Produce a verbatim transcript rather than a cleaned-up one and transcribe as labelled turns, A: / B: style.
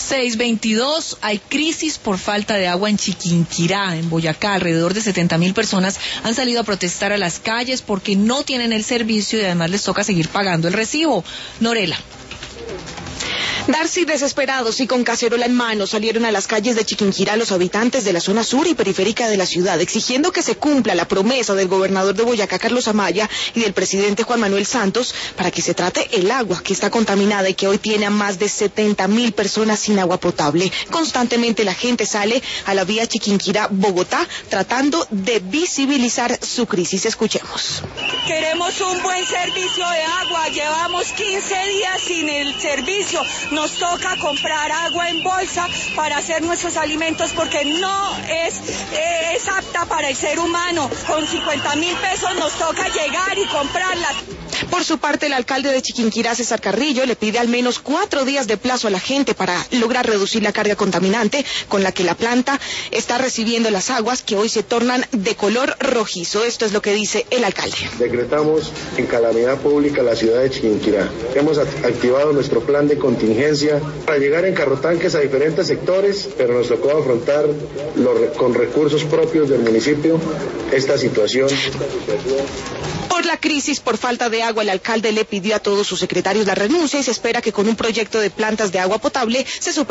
A: seis veintidós, hay crisis por falta de agua en Chiquinquirá, en Boyacá. Alrededor de setenta mil personas han salido a protestar a las calles porque no tienen el servicio y además les toca seguir pagando el recibo. Norela.
B: Darcy, desesperados y con cacerola en mano, salieron a las calles de Chiquinquirá los habitantes de la zona sur y periférica de la ciudad, exigiendo que se cumpla la promesa del gobernador de Boyacá, Carlos Amaya, y del presidente Juan Manuel Santos, para que se trate el agua que está contaminada y que hoy tiene a más de setenta mil personas sin agua potable. Constantemente la gente sale a la vía Chiquinquirá-Bogotá tratando de visibilizar su crisis. Escuchemos.
C: Queremos un buen servicio de agua, llevamos quince días sin el servicio. Nos toca comprar agua en bolsa para hacer nuestros alimentos porque no es, eh, es apta para el ser humano. Con cincuenta mil pesos nos toca llegar y comprarla.
B: Por su parte, el alcalde de Chiquinquirá, César Carrillo, le pide al menos cuatro días de plazo a la gente para lograr reducir la carga contaminante con la que la planta está recibiendo las aguas que hoy se tornan de color rojizo. Esto es lo que dice el alcalde.
D: Decretamos en calamidad pública la ciudad de Chiquinquirá. Hemos activado nuestro plan de contingencia para llegar en carrotanques a diferentes sectores, pero nos tocó afrontar los, con recursos propios del municipio esta situación.
B: Por la crisis por falta de agua, el alcalde le pidió a todos sus secretarios la renuncia y se espera que con un proyecto de plantas de agua potable se supere